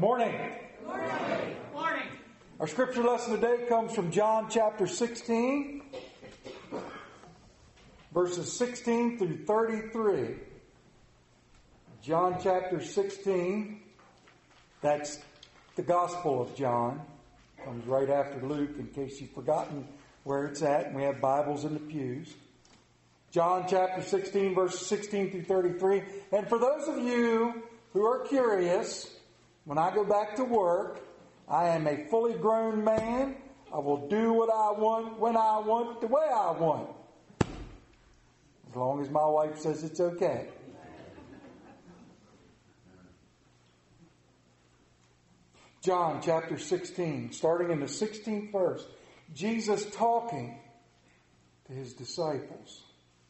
morning. Good morning. Good morning. Our scripture lesson today comes from John chapter 16, verses 16 through 33. John chapter 16, that's the Gospel of John. Comes right after Luke, in case you've forgotten where it's at, and we have Bibles in the pews. John chapter 16, verses 16 through 33. And for those of you who are curious, when I go back to work, I am a fully grown man. I will do what I want, when I want, the way I want. As long as my wife says it's okay. John chapter 16, starting in the 16th verse. Jesus talking to his disciples.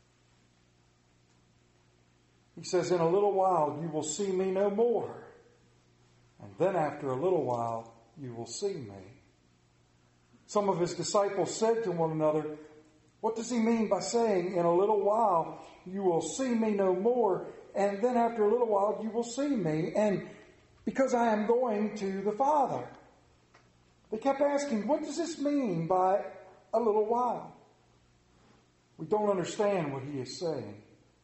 He says, "In a little while you will see me no more. And then after a little while you will see me." Some of his disciples said to one another, "What does he mean by saying, 'In a little while you will see me no more, and then after a little while you will see me, and because I am going to the Father?'" They kept asking, "What does this mean by a little while?" We don't understand what he is saying.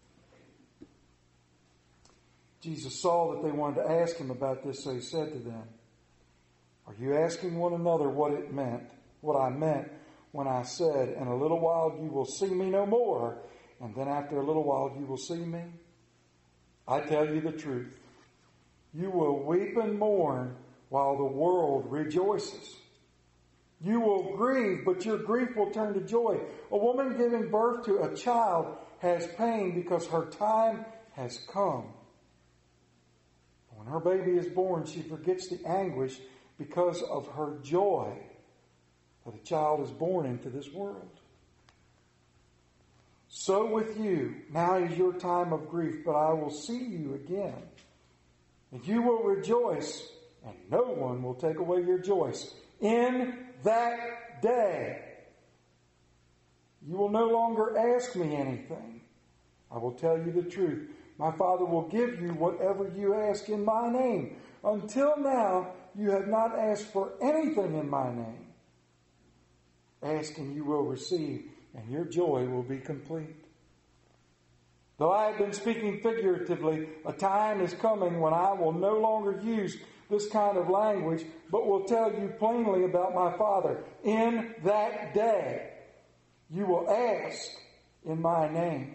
Jesus saw that they wanted to ask him about this, so he said to them, "Are you asking one another what it meant, what I meant when I said, 'In a little while you will see me no more, and then after a little while you will see me'? I tell you the truth. You will weep and mourn while the world rejoices. You will grieve, but your grief will turn to joy. A woman giving birth to a child has pain because her time has come. When her baby is born, she forgets the anguish because of her joy that a child is born into this world. So with you, now is your time of grief, but I will see you again. And you will rejoice, and no one will take away your joy. In that day, you will no longer ask me anything. I will tell you the truth. My Father will give you whatever you ask in my name. Until now, you have not asked for anything in my name. Ask and you will receive, and your joy will be complete. Though I have been speaking figuratively, a time is coming when I will no longer use this kind of language, but will tell you plainly about my Father. In that day, you will ask in my name.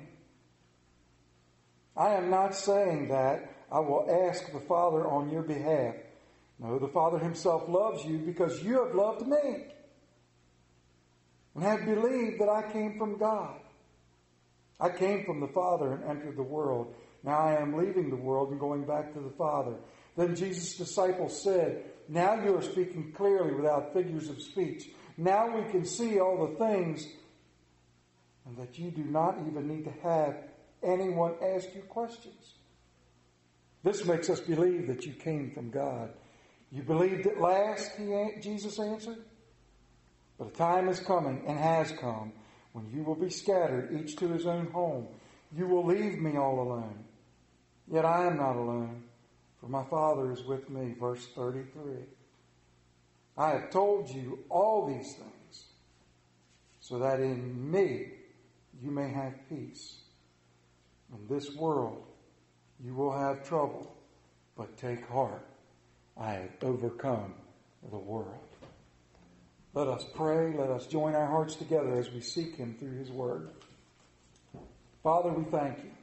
I am not saying that I will ask the Father on your behalf. No, the Father himself loves you because you have loved me and have believed that I came from God. I came from the Father and entered the world. Now I am leaving the world and going back to the Father." Then Jesus' disciples said, "Now you are speaking clearly without figures of speech. Now we can see all the things, and that you do not even need to have anyone ask you questions. This makes us believe that you came from God." "You believed at last," Jesus answered. "But a time is coming and has come when you will be scattered, each to his own home. You will leave me all alone. Yet I am not alone, for my Father is with me." Verse 33. "I have told you all these things so that in me you may have peace. In this world you will have trouble, but take heart. I have overcome the world." Let us pray. Let us join our hearts together as we seek him through his word. Father, we thank you.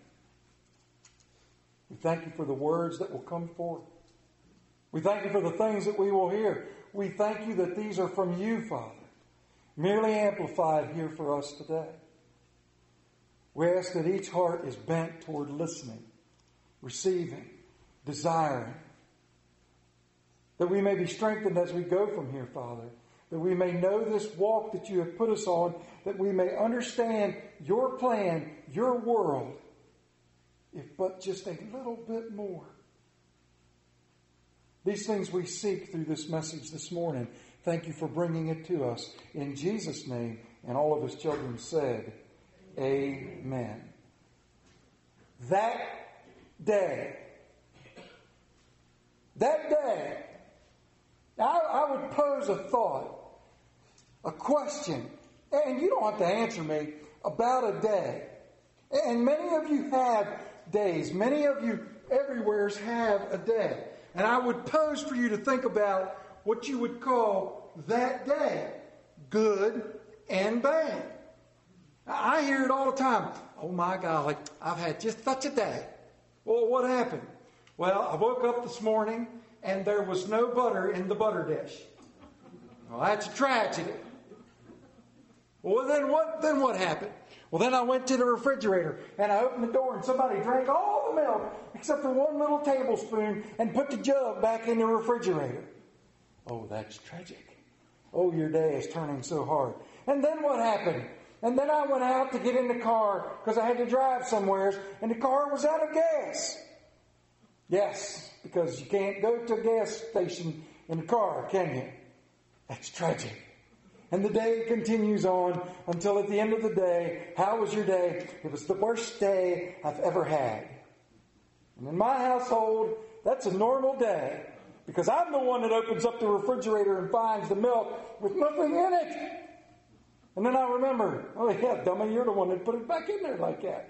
We thank you for the words that will come forth. We thank you for the things that we will hear. We thank you that these are from you, Father, merely amplified here for us today. We ask that each heart is bent toward listening, receiving, desiring. That we may be strengthened as we go from here, Father. That we may know this walk that you have put us on. That we may understand your plan, your world, if but just a little bit more. These things we seek through this message this morning. Thank you for bringing it to us. In Jesus' name, and all of his children said, Amen. That day I would pose a thought, a question, and you don't have to answer me, about a day. And many of you have days. Many of you everywheres have a day. And I would pose for you to think about what you would call that day, good and bad. I hear it all the time. Oh my golly, I've had just such a day. Well, what happened? Well, I woke up this morning and there was no butter in the butter dish. Well, that's a tragedy. Well, then what happened? Well, then I went to the refrigerator and I opened the door and somebody drank all the milk except for one little tablespoon and put the jug back in the refrigerator. Oh, that's tragic. Oh, your day is turning so hard. And then what happened? And then I went out to get in the car because I had to drive somewhere and the car was out of gas. Yes, because you can't go to a gas station in the car, can you? That's tragic. And the day continues on until at the end of the day, how was your day? It was the worst day I've ever had. And in my household, that's a normal day because I'm the one that opens up the refrigerator and finds the milk with nothing in it. And then I remember, oh yeah, dummy, you're the one that put it back in there like that.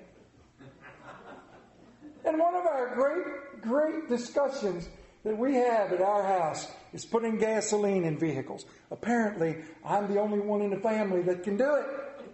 And one of our great discussions that we have at our house is putting gasoline in vehicles. Apparently, I'm the only one in the family that can do it.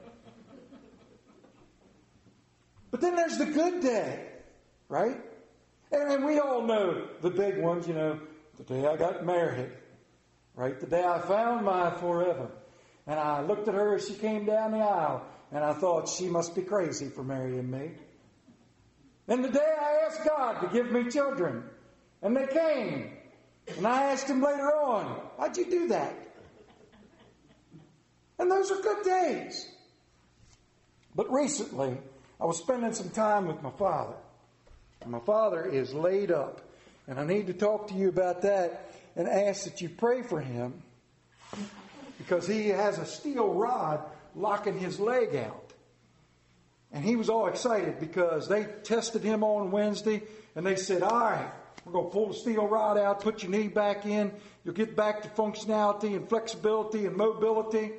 But then there's the good day, right? And we all know the big ones, the day I got married, right? The day I found my forever. And I looked at her as she came down the aisle, and I thought she must be crazy for marrying me. And the day I asked God to give me children, and they came. And I asked him later on, why'd you do that? And those are good days. But recently, I was spending some time with my father. And my father is laid up. And I need to talk to you about that and ask that you pray for him because he has a steel rod locking his leg out. And he was all excited because they tested him on Wednesday and they said, all right, we're going to pull the steel rod out, put your knee back in. You'll get back to functionality and flexibility and mobility.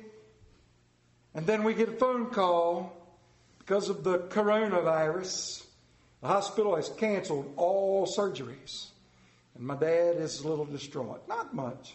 And then we get a phone call because of the coronavirus. The hospital has canceled all surgeries. And my dad is a little distraught. Not much.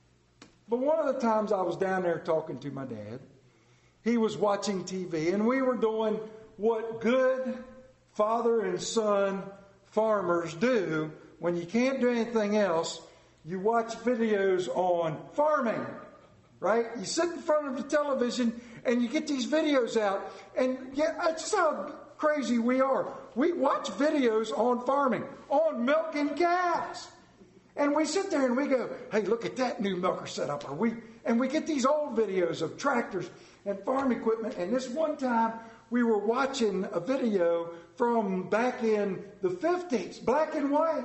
But one of the times I was down there talking to my dad, he was watching TV, and we were doing what good father and son farmers do when you can't do anything else. You watch videos on farming, right? You sit in front of the television and you get these videos out, and yeah, that's how crazy we are. We watch videos on farming, on milking cows. And we sit there and we go, hey, look at that new milker setup. And we get these old videos of tractors and farm equipment. And this one time we were watching a video from back in the 50s, black and white.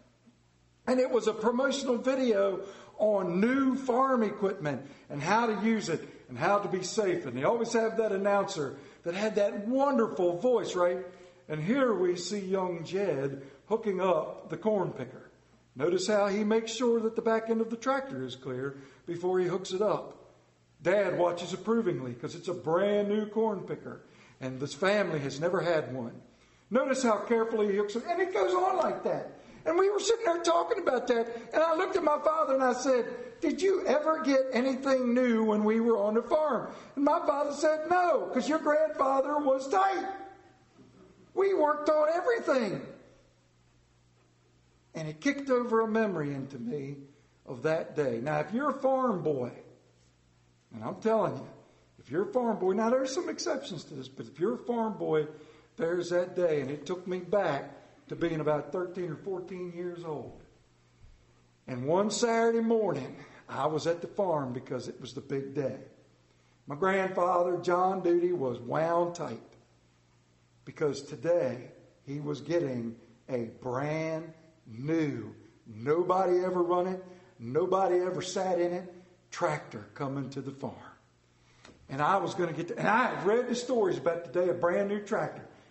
And it was a promotional video on new farm equipment and how to use it and how to be safe. And they always have that announcer that had that wonderful voice, right? And here we see young Jed hooking up the corn picker. Notice how he makes sure that the back end of the tractor is clear before he hooks it up. Dad watches approvingly because it's a brand new corn picker and this family has never had one. Notice how carefully he hooks it, and it goes on like that. And we were sitting there talking about that, and I looked at my father and I said, did you ever get anything new when we were on the farm? And my father said, no, because your grandfather was tight. We worked on everything. And it kicked over a memory into me of that day. Now, if you're a farm boy, and I'm telling you, if you're a farm boy, now there's some exceptions to this, but if you're a farm boy, there's that day. And it took me back to being about 13 or 14 years old. And one Saturday morning, I was at the farm because it was the big day. My grandfather, John Duty, was wound tight because today he was getting a brand new, nobody ever run it, nobody ever sat in it, tractor coming to the farm. And I was going to get to, and I had read the stories about the day a brand new tractor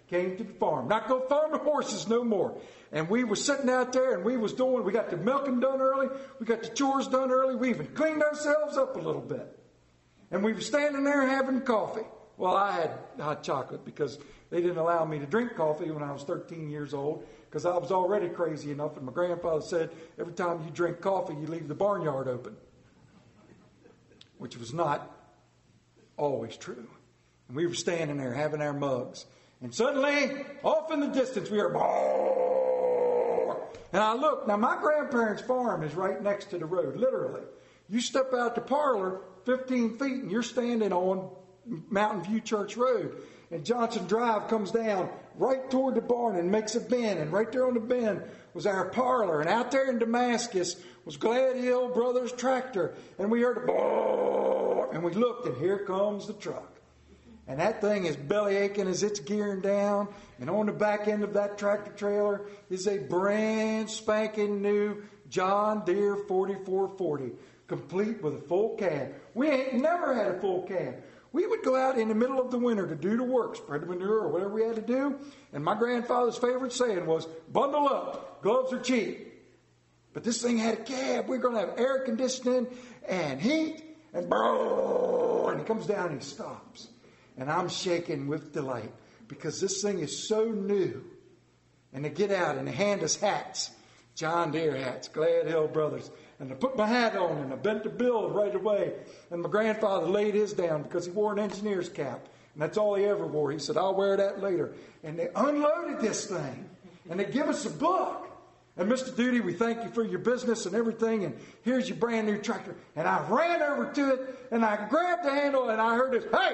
came to the farm. Not go farm the horses no more. And we were sitting out there and we got the milking done early. We got the chores done early. We even cleaned ourselves up a little bit. And we were standing there having coffee. Well, I had hot chocolate because they didn't allow me to drink coffee when I was 13 years old because I was already crazy enough. And my grandfather said, every time you drink coffee, you leave the barnyard open. Which was not always true. And we were standing there having our mugs. And suddenly, off in the distance, we heard, "Baa!" And I looked. Now, my grandparents' farm is right next to the road, literally. You step out the parlor 15 feet, and you're standing on Mountain View Church Road. And Johnson Drive comes down right toward the barn and makes a bend. And right there on the bend was our parlor. And out there in Damascus was Glad Hill Brothers Tractor. And we heard a "Baa!" And we looked, and here comes the truck. And that thing is belly aching as it's gearing down. And on the back end of that tractor trailer is a brand spanking new John Deere 4440, complete with a full cab. We ain't never had a full cab. We would go out in the middle of the winter to do the work, spread the manure or whatever we had to do. And my grandfather's favorite saying was, bundle up, gloves are cheap. But this thing had a cab. We're going to have air conditioning and heat. And he comes down and he stops. And I'm shaking with delight because this thing is so new. And they get out and they hand us hats, John Deere hats, Glad Hill Brothers. And I put my hat on and I bent the bill right away. And my grandfather laid his down because he wore an engineer's cap. And that's all he ever wore. He said, I'll wear that later. And they unloaded this thing. And they give us a book. And Mr. Duty, we thank you for your business and everything. And here's your brand new tractor. And I ran over to it and I grabbed the handle and I heard this, hey!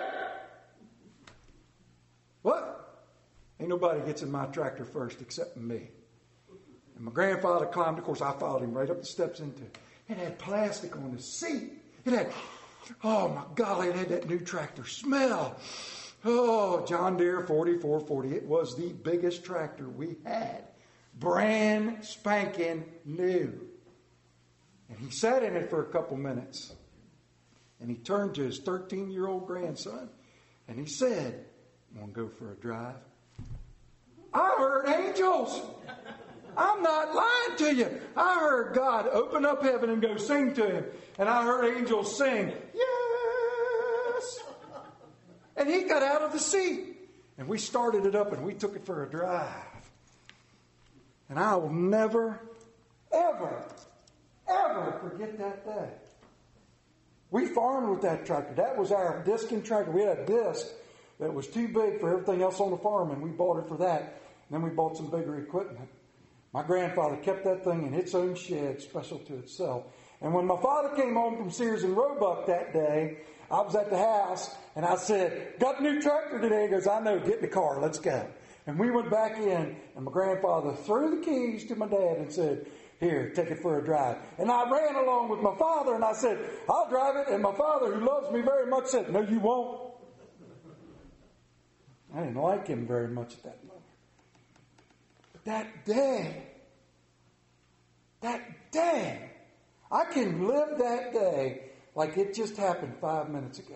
What? Ain't nobody gets in my tractor first except me. And my grandfather climbed, of course, I followed him right up the steps into it. It had plastic on the seat. It had, oh my golly, it had that new tractor smell. Oh, John Deere 4440. It was the biggest tractor we had. Brand spanking new. And he sat in it for a couple minutes. And he turned to his 13-year-old grandson. And he said, want to go for a drive? I heard angels. I'm not lying to you. I heard God open up heaven and go sing to him. And I heard angels sing, yes. And he got out of the seat. And we started it up and we took it for a drive. And I will never, ever, ever forget that day. We farmed with that tractor. That was our discing tractor. We had a disc that was too big for everything else on the farm, and we bought it for that. And then we bought some bigger equipment. My grandfather kept that thing in its own shed, special to itself. And when my father came home from Sears and Roebuck that day, I was at the house, and I said, got a new tractor today? He goes, I know, get in the car, let's go. And we went back in, and my grandfather threw the keys to my dad and said, here, take it for a drive. And I ran along with my father, and I said, I'll drive it. And my father, who loves me very much, said, no, you won't. I didn't like him very much at that moment. But that day, I can live that day like it just happened 5 minutes ago.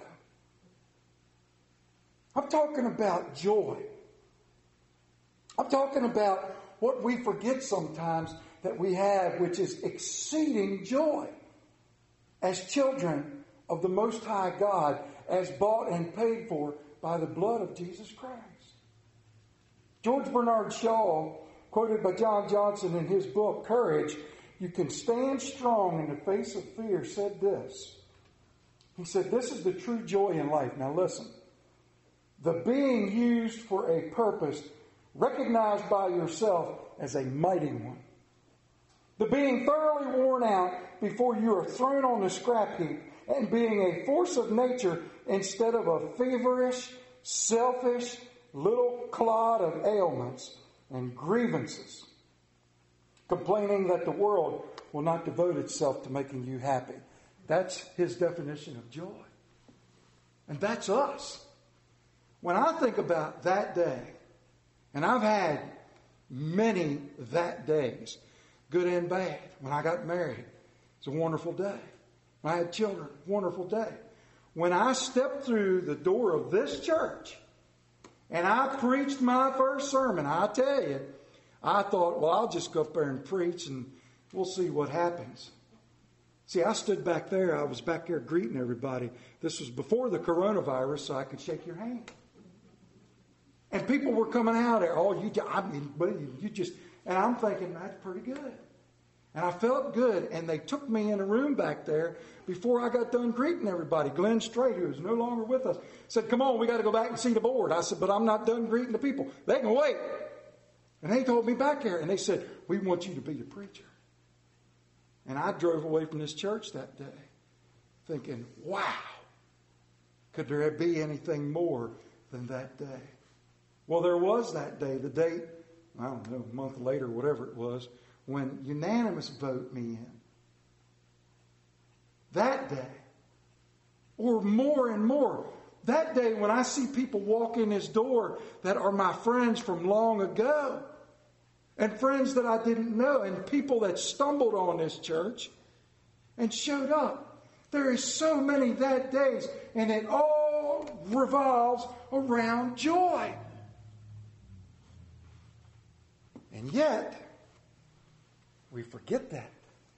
I'm talking about joy. I'm talking about what we forget sometimes that we have, which is exceeding joy as children of the Most High God, as bought and paid for by the blood of Jesus Christ. George Bernard Shaw, quoted by John Johnson in his book, Courage, You Can Stand Strong in the Face of Fear, said this. He said, this is the true joy in life. Now listen. The being used for a purpose recognized by yourself as a mighty one. The being thoroughly worn out before you are thrown on the scrap heap, and being a force of nature instead of a feverish, selfish little clod of ailments and grievances, complaining that the world will not devote itself to making you happy. That's his definition of joy. And that's us. When I think about that day, and I've had many that days, good and bad. When I got married, it's a wonderful day. When I had children, wonderful day. When I stepped through the door of this church, And I preached my first sermon. I tell you, I thought, well, I'll just go up there and preach and we'll see what happens. See, I stood back there. I was back there greeting everybody. This was before the coronavirus, so I could shake your hand. And people were coming out there. Oh, you just, and I'm thinking, that's pretty good. And I felt good. And they took me in a room back there before I got done greeting everybody. Glenn Strait, who is no longer with us, said, come on, we got to go back and see the board. I said, but I'm not done greeting the people. They can wait. And they told me back there, and they said, we want you to be the preacher. And I drove away from this church that day thinking, wow, could there be anything more than that day? Well, there was that day, the date, I don't know, a month later, whatever it was, when unanimous vote me in. That day, or more and more, that day when I see people walk in this door that are my friends from long ago, and friends that I didn't know, and people that stumbled on this church and showed up. There is so many that days, and it all revolves around joy. And yet, we forget that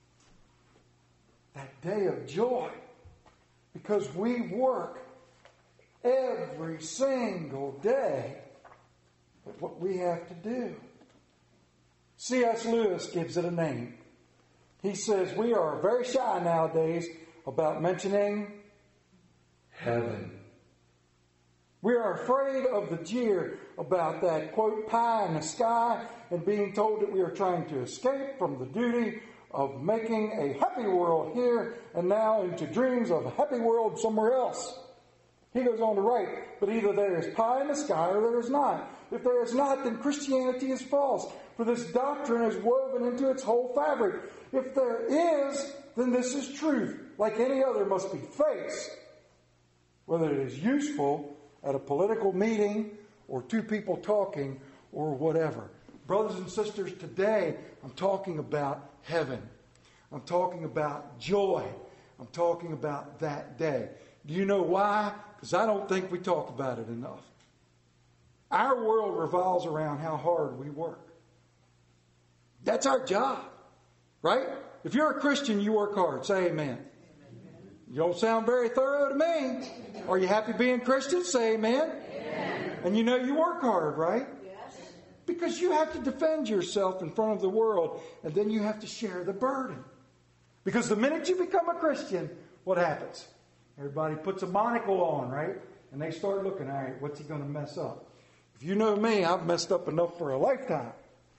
day of joy, because we work every single day at what we have to do. C.S. Lewis gives it a name. He says we are very shy nowadays about mentioning heaven. We are afraid of the jeer about that, quote, pie in the sky, and being told that we are trying to escape from the duty of making a happy world here and now into dreams of a happy world somewhere else. He goes on to write, but either there is pie in the sky or there is not. If there is not, then Christianity is false, for this doctrine is woven into its whole fabric. If there is, then this is truth, like any other must be faced. Whether it is useful at a political meeting or two people talking or whatever. Brothers and sisters, today I'm talking about heaven. I'm talking about joy. I'm talking about that day. Do you know why? Because I don't think we talk about it enough. Our world revolves around how hard we work. That's our job, right? If you're a Christian, you work hard. Say amen. You don't sound very thorough to me. Are you happy being Christian? Say amen. Amen. And you know you work hard, right? Yes. Because you have to defend yourself in front of the world, and then you have to share the burden. Because the minute you become a Christian, what happens? Everybody puts a monocle on, right? And they start looking, all right, what's he going to mess up? If you know me, I've messed up enough for a lifetime.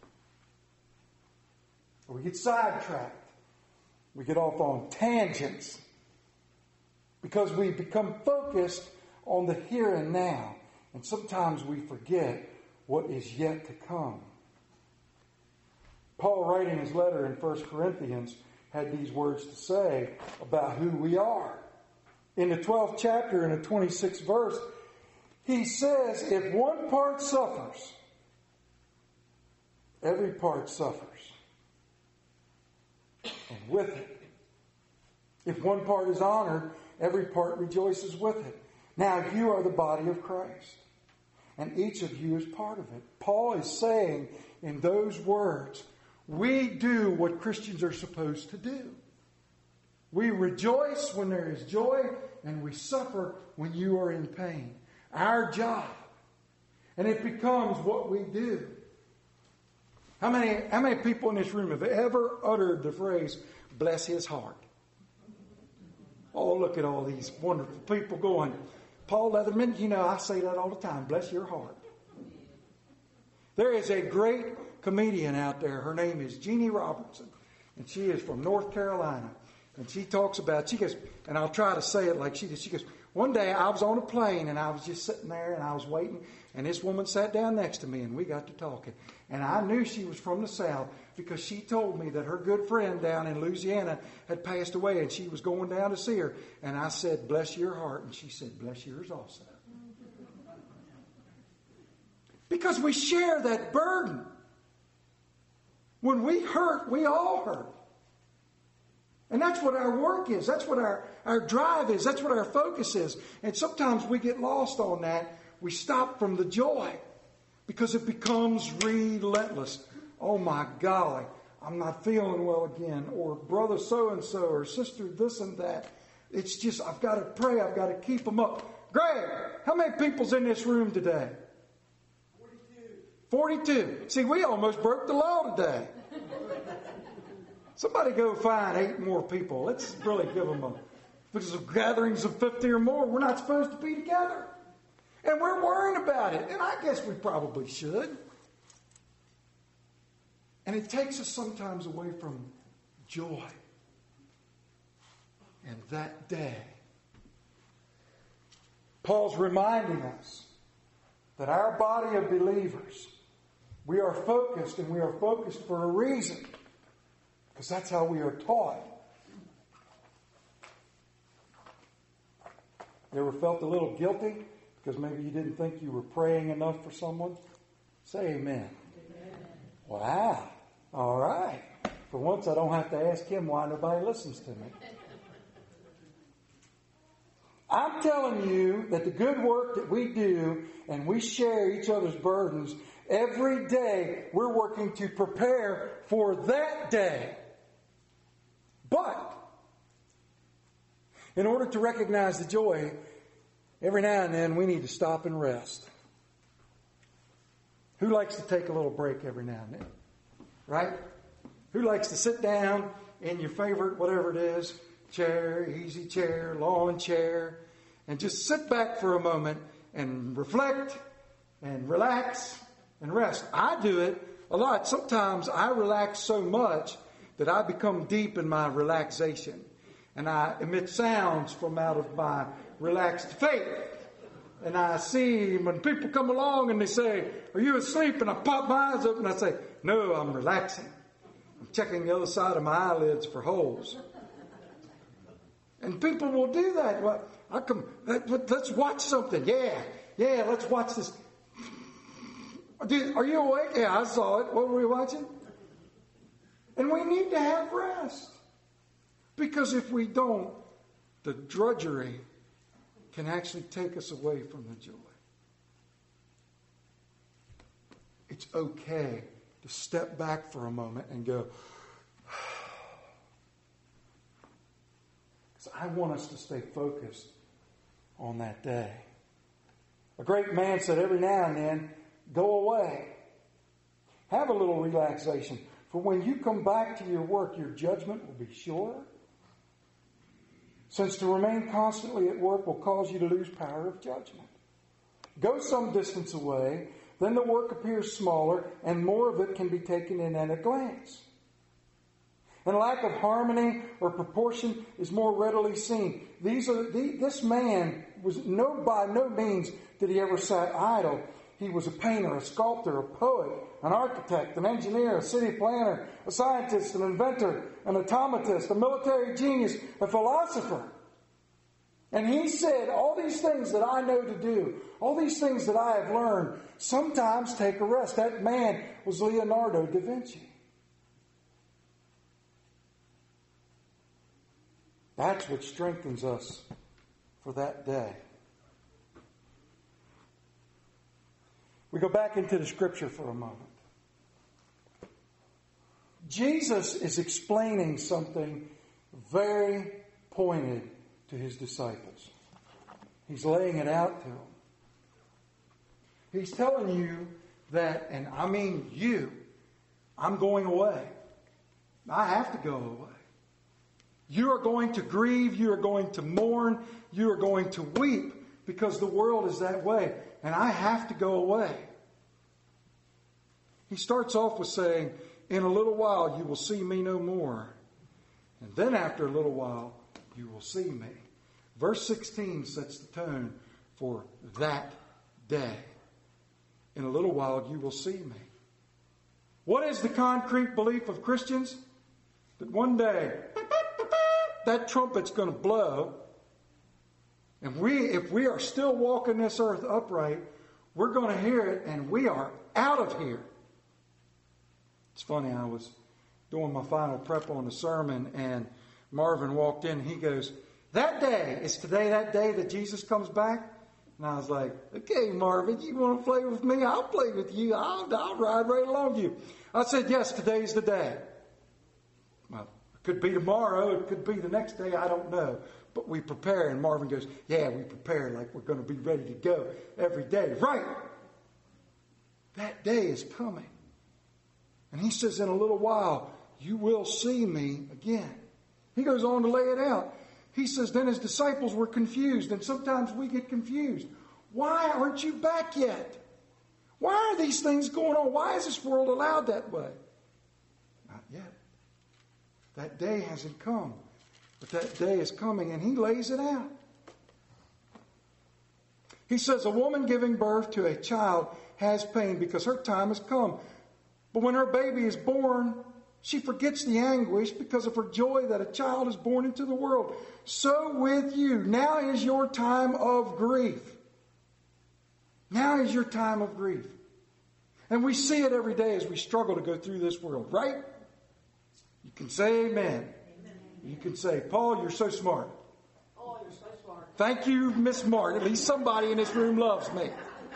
Or we get sidetracked. We get off on tangents. Because we become focused on the here and now. And sometimes we forget what is yet to come. Paul, writing his letter in 1 Corinthians, had these words to say about who we are. In the 12th chapter, in the 26th verse, he says, if one part suffers, every part suffers. And with it. If one part is honored, every part rejoices with it. Now you are the body of Christ, and each of you is part of it. Paul is saying in those words, we do what Christians are supposed to do. We rejoice when there is joy, and we suffer when you are in pain. Our job. And it becomes what we do. How many people in this room have ever uttered the phrase, bless his heart? Oh, look at all these wonderful people going, Paul Leatherman, you know, I say that all the time, bless your heart. There is a great comedian out there. Her name is Jeannie Robertson, and she is from North Carolina. And she talks about, she goes, and I'll try to say it like she does. She goes, one day I was on a plane and I was just sitting there and I was waiting, and this woman sat down next to me and we got to talking. And I knew she was from the South because she told me that her good friend down in Louisiana had passed away and she was going down to see her. And I said, bless your heart. And she said, bless yours also. Because we share that burden. When we hurt, we all hurt. And that's what our work is. That's what our drive is. That's what our focus is. And sometimes we get lost on that we stop from the joy because it becomes relentless. Oh my golly, I'm not feeling well again. Or brother so-and-so, or sister this and that. It's just, I've got to pray. I've got to keep them up. Greg, how many people's in this room today? 42. See, we almost broke the law today. Somebody go find 8 more people. Let's really give them a... Because of gatherings of 50 or more, we're not supposed to be together. And we're worrying about it. And I guess we probably should. And it takes us sometimes away from joy. And that day, Paul's reminding us that our body of believers, we are focused, and we are focused for a reason. Because that's how we are taught. You ever felt a little guilty because maybe you didn't think you were praying enough for someone? Say amen. Amen. Wow. All right. For once I don't have to ask him why nobody listens to me. I'm telling you that the good work that we do and we share each other's burdens, every day we're working to prepare for that day. But in order to recognize the joy, every now and then we need to stop and rest. Who likes to take a little break every now and then? Right? Who likes to sit down in your favorite, whatever it is, chair, easy chair, lawn chair, and just sit back for a moment and reflect and relax and rest? I do it a lot. Sometimes I relax so much that I become deep in my relaxation. And I emit sounds from out of my relaxed faith. And I see when people come along and they say, "Are you asleep?" And I pop my eyes open and I say, "No, I'm relaxing. I'm checking the other side of my eyelids for holes." And people will do that. Well, let's watch something. Yeah, let's watch this. Are you awake? Yeah, I saw it. What were we watching? And we need to have rest. Because if we don't, the drudgery can actually take us away from the joy. It's okay to step back for a moment and go, because I want us to stay focused on that day. A great man said every now and then, go away. Have a little relaxation. For when you come back to your work, your judgment will be sure. Since to remain constantly at work will cause you to lose power of judgment. Go some distance away, then the work appears smaller, and more of it can be taken in at a glance. And lack of harmony or proportion is more readily seen. This man was by no means did he ever sat idle. He was a painter, a sculptor, a poet, an architect, an engineer, a city planner, a scientist, an inventor, an automatist, a military genius, a philosopher. And he said, all these things that I know to do, all these things that I have learned, sometimes take a rest. That man was Leonardo da Vinci. That's what strengthens us for that day. We go back into the scripture for a moment. Jesus is explaining something very pointed to his disciples. He's laying it out to them. He's telling you that, and I mean you, I'm going away. I have to go away. You are going to grieve. You are going to mourn. You are going to weep because the world is that way. And I have to go away. He starts off with saying, in a little while you will see me no more. And then after a little while you will see me. Verse 16 sets the tone for that day. In a little while you will see me. What is the concrete belief of Christians? That one day that trumpet's going to blow. And if we are still walking this earth upright, we're going to hear it and we are out of here. It's funny, I was doing my final prep on the sermon and Marvin walked in and he goes, "That day, is today that day that Jesus comes back?" And I was like, okay, Marvin, you want to play with me? I'll play with you. I'll ride right along with you. I said, yes, today's the day. Well, it could be tomorrow. It could be the next day. I don't know. But we prepare. And Marvin goes, yeah, we prepare like we're going to be ready to go every day. Right. That day is coming. And he says, in a little while, you will see me again. He goes on to lay it out. He says, then his disciples were confused. And sometimes we get confused. Why aren't you back yet? Why are these things going on? Why is this world allowed that way? Not yet. That day hasn't come. But that day is coming, and he lays it out. He says, a woman giving birth to a child has pain because her time has come. But when her baby is born, she forgets the anguish because of her joy that a child is born into the world. So with you, now is your time of grief. Now is your time of grief. And we see it every day as we struggle to go through this world, right? You can say amen. Amen. You can say, Paul, you're so smart. Oh, you're so smart. Thank you, Miss Smart. At least somebody in this room loves me.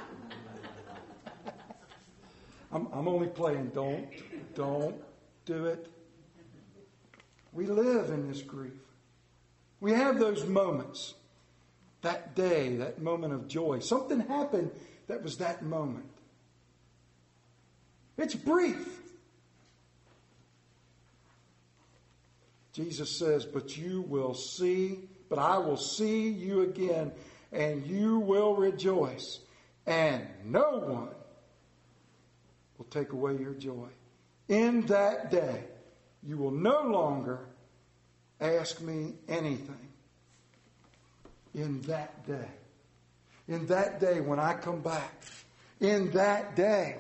I'm only playing. Don't do it. We live in this grief. We have those moments. That day, that moment of joy. Something happened that was that moment. It's brief. Jesus says, but I will see you again, and you will rejoice, and no one will take away your joy. In that day, you will no longer ask me anything. In that day. In that day when I come back. In that day.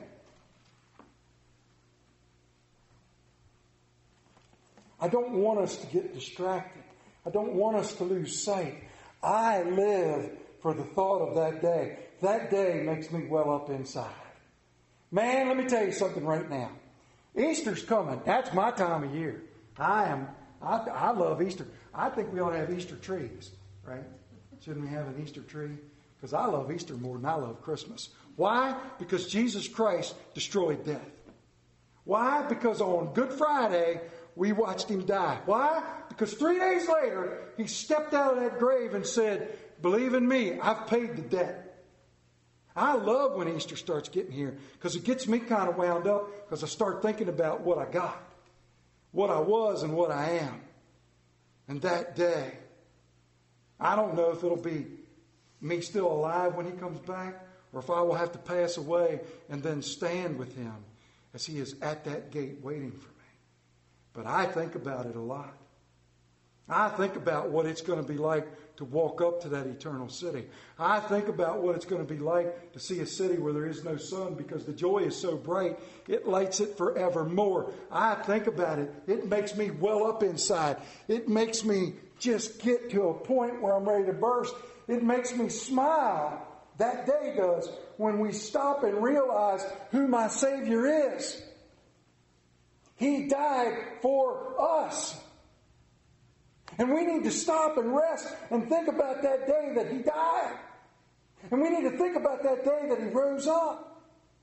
I don't want us to get distracted. I don't want us to lose sight. I live for the thought of that day. That day makes me well up inside. Man, let me tell you something right now. Easter's coming. That's my time of year. I love Easter. I think we ought to have Easter trees, right? Shouldn't we have an Easter tree? Because I love Easter more than I love Christmas. Why? Because Jesus Christ destroyed death. Why? Because on Good Friday, we watched him die. Why? Because 3 days later, he stepped out of that grave and said, believe in me, I've paid the debt. I love when Easter starts getting here because it gets me kind of wound up because I start thinking about what I got, what I was and what I am. And that day, I don't know if it'll be me still alive when he comes back or if I will have to pass away and then stand with him as he is at that gate waiting for me. But I think about it a lot. I think about what it's going to be like to walk up to that eternal city. I think about what it's going to be like to see a city where there is no sun because the joy is so bright, it lights it forevermore. I think about it. It makes me well up inside. It makes me just get to a point where I'm ready to burst. It makes me smile. That day does when we stop and realize who my Savior is. He died for us. And we need to stop and rest and think about that day that he died. And we need to think about that day that he rose up.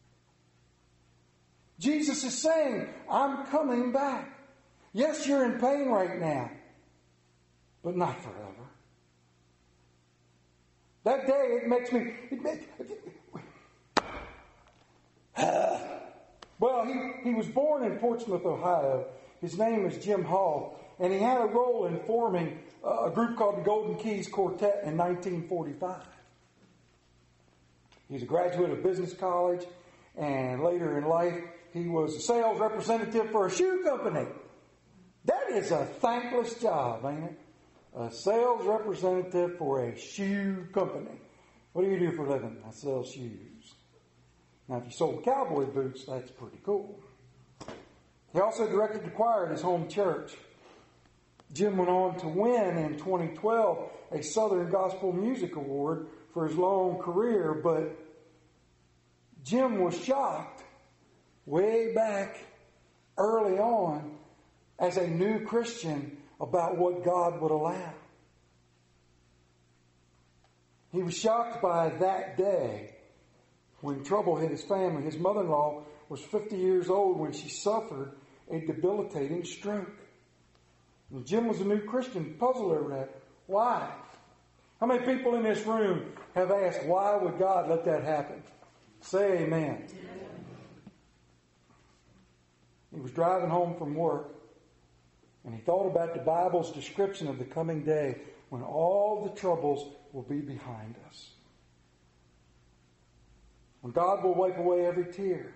Jesus is saying, I'm coming back. Yes, you're in pain right now, but not forever. That day, it makes me... Well, he was born in Portsmouth, Ohio. His name is Jim Hall. And he had a role in forming a group called the Golden Keys Quartet in 1945. He's a graduate of business college. And later in life, he was a sales representative for a shoe company. That is a thankless job, ain't it? A sales representative for a shoe company. What do you do for a living? I sell shoes. Now, if you sold cowboy boots, that's pretty cool. He also directed the choir at his home church. Jim went on to win in 2012 a Southern Gospel Music Award for his long career, but Jim was shocked way back early on as a new Christian about what God would allow. He was shocked by that day when trouble hit his family. His mother-in-law was 50 years old when she suffered a debilitating stroke. And Jim was a new Christian, puzzled over that. Why? How many people in this room have asked, why would God let that happen? Say amen. He was driving home from work, and he thought about the Bible's description of the coming day when all the troubles will be behind us. When God will wipe away every tear.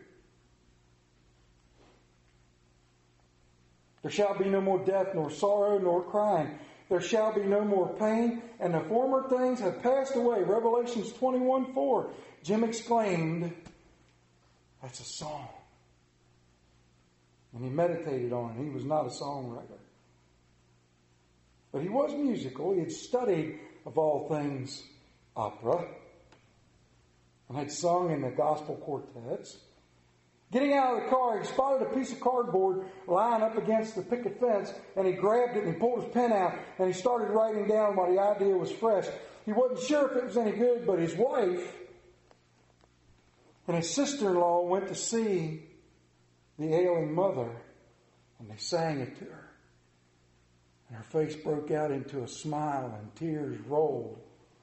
There shall be no more death, nor sorrow, nor crying. There shall be no more pain, and the former things have passed away. Revelations 21:4. Jim exclaimed, that's a song. And he meditated on it. He was not a songwriter. But he was musical. He had studied, of all things, opera. And had sung in the gospel quartets. Getting out of the car, he spotted a piece of cardboard lying up against the picket fence, and he grabbed it and he pulled his pen out, and he started writing down while the idea was fresh. He wasn't sure if it was any good, but his wife and his sister-in-law went to see the ailing mother, and they sang it to her. And her face broke out into a smile, and tears rolled.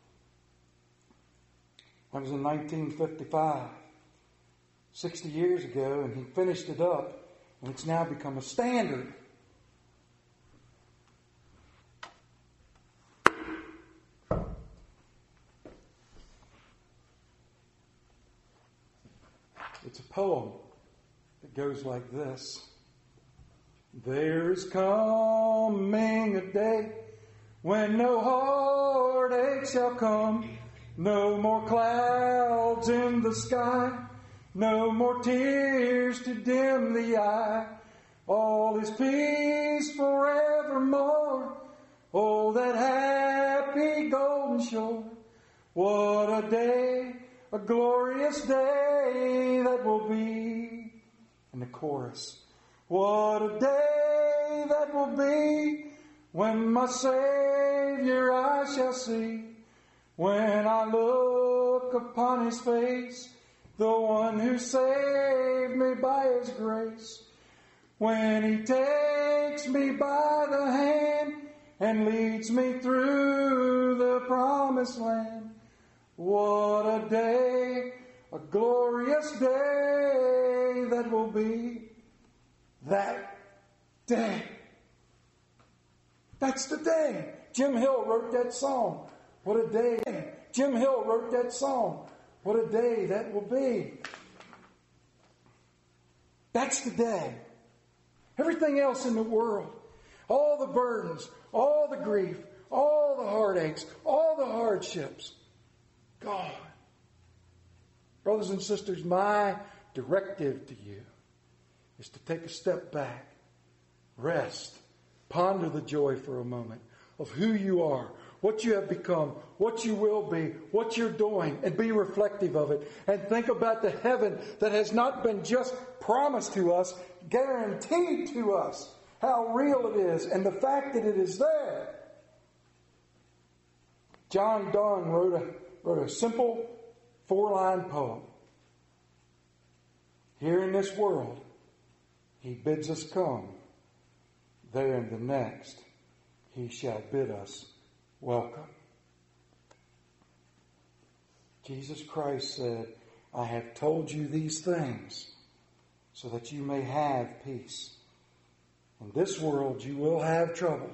That was in 1955, 60 years ago, and he finished it up, and it's now become a standard. It's a poem that goes like this. There's coming a day when no heartache shall come, no more clouds in the sky, no more tears to dim the eye. All is peace forevermore. Oh, that happy golden shore. What a day, a glorious day that will be. And the chorus. What a day that will be when my Savior I shall see. When I look upon His face, the one who saved me by His grace. When He takes me by the hand and leads me through the promised land. What a day, a glorious day that will be. That day. That's the day. Jim Hill wrote that song. What a day. Jim Hill wrote that song. What a day that will be. That's the day. Everything else in the world, all the burdens, all the grief, all the heartaches, all the hardships, gone. Brothers and sisters, my directive to you is to take a step back, rest, ponder the joy for a moment of who you are, what you have become, what you will be, what you're doing, and be reflective of it. And think about the heaven that has not been just promised to us, guaranteed to us, how real it is, and the fact that it is there. John Donne wrote a simple 4-line poem. Here in this world, He bids us come. There in the next, He shall bid us welcome. Jesus Christ said, I have told you these things so that you may have peace. In this world you will have trouble.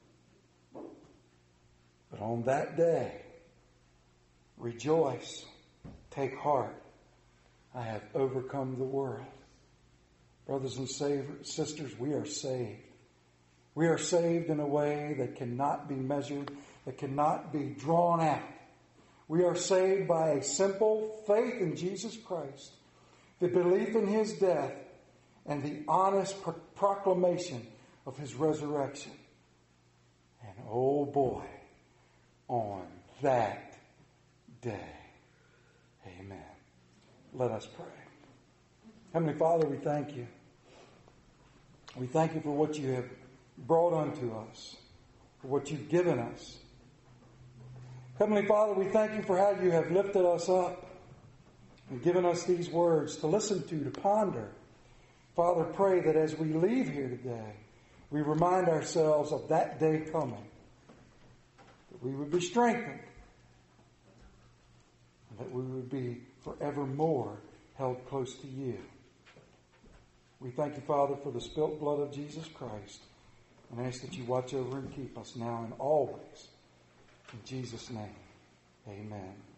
But on that day, rejoice, take heart. I have overcome the world. Brothers and sisters, we are saved. We are saved in a way that cannot be measured, that cannot be drawn out. We are saved by a simple faith in Jesus Christ, the belief in His death, and the honest proclamation of His resurrection. And oh boy, on that day. Amen. Let us pray. Heavenly Father, we thank you. We thank you for what you have brought unto us, for what you've given us. Heavenly Father, we thank you for how you have lifted us up and given us these words to listen to ponder. Father, pray that as we leave here today, we remind ourselves of that day coming, that we would be strengthened, and that we would be forevermore held close to you. We thank you, Father, for the spilt blood of Jesus Christ, and ask that you watch over and keep us now and always. In Jesus' name, amen.